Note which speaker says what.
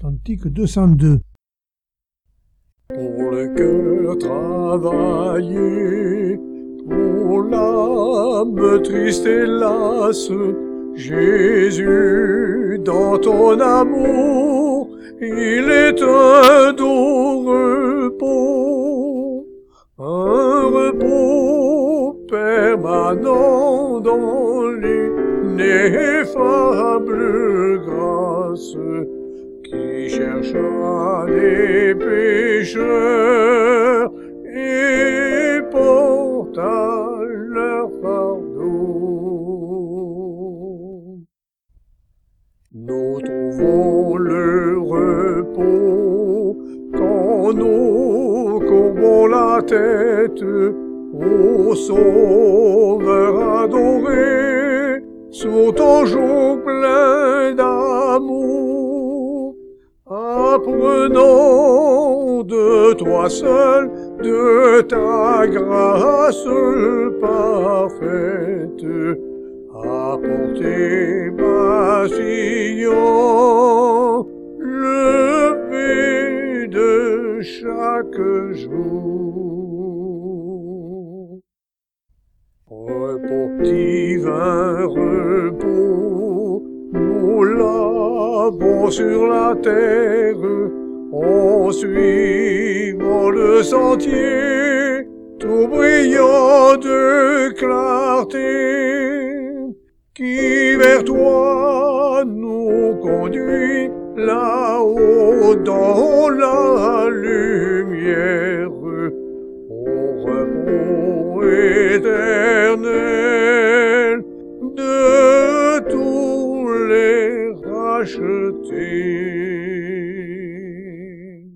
Speaker 1: Cantique 202.
Speaker 2: Pour le cœur travaillé, pour l'âme triste et lasse, Jésus, dans ton amour, il est un doux repos, un repos permanent dans l'ineffable grâce qui cherche des pécheurs et porte à leur fardeau. Nous trouvons le repos quand nous courbons la tête au Sauveur adoré, sous ton joug plein d'amour. Apprenons de toi seul, de ta grâce parfaite, à porter patient le but de chaque jour. Repos, divin repos, nous l'avons sur la terre, en suivant le sentier, tout brillant de clarté, qui vers toi nous conduit là-haut dans la lumière, au repos éternel de tous les rachetés.